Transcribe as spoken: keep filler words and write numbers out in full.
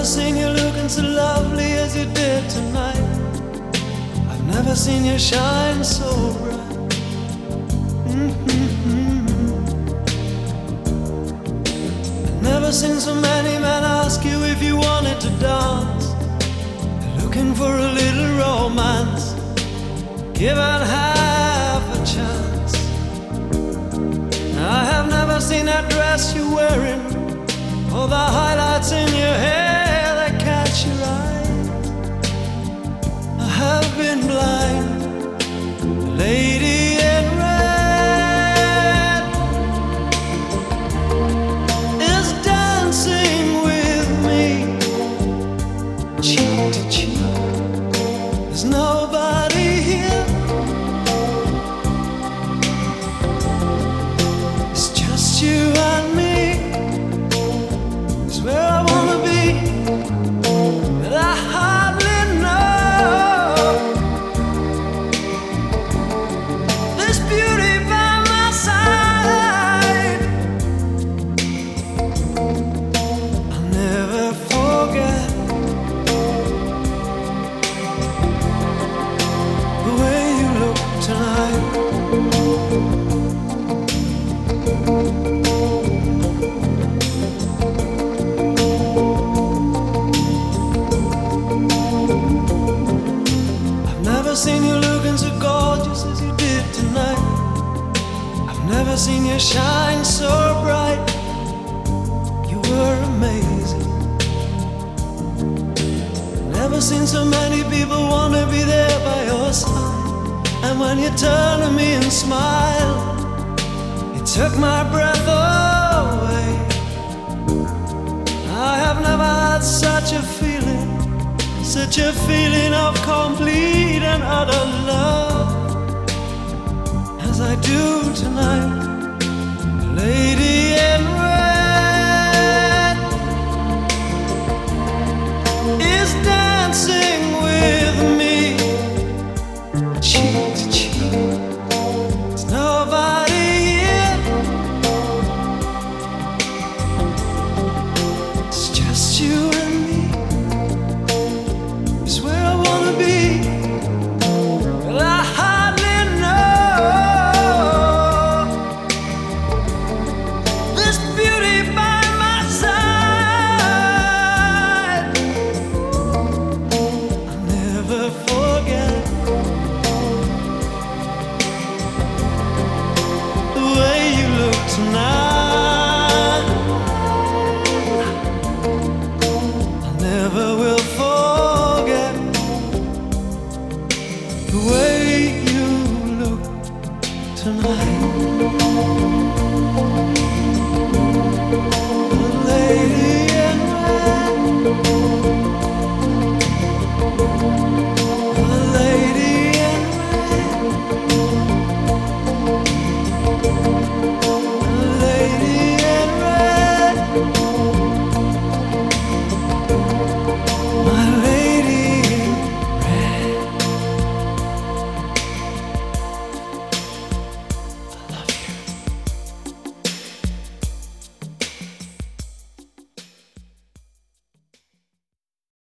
seen you looking so lovely as you did tonight. I've never seen you shine so bright. Mm-hmm. I've never seen so many men ask you if you wanted to dance. They're looking for a little romance, given half a chance. I have never seen that dress you're wearing, or the highlights in your hair that catch your eye. I have been blind. The lady in red is dancing with me, cheek to cheek. There's nobody here. It's just you and me. It's where I wanna be, but I hardly know. This beauty by my side, I'll never forget the way you look tonight. I've never seen you looking so gorgeous as you did tonight. I've never seen you shine so bright. You were amazing. Never seen so many people want to be there by your side. And when you turn to me and smile, it took my breath away. I have never had such a feeling, such a feeling of complete and utter love as I do tonight.